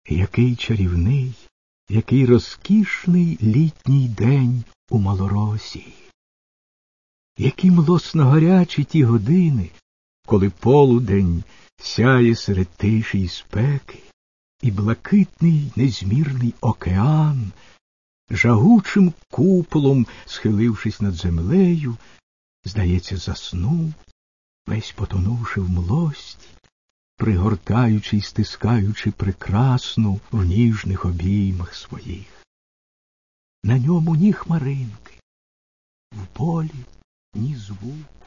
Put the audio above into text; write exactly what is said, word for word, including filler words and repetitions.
Який чарівний, який розкішний літній день у Малоросії. Які млосно гарячі ті години, коли полудень сяє серед тиші й спеки, і блакитний незмірний океан, жагучим куполом, схилившись над землею, здається, заснув, весь потонувши в млості, пригортаючи й стискаючи прекрасну в ніжних обіймах своїх. На ньому ні хмаринки, в полі ні звук.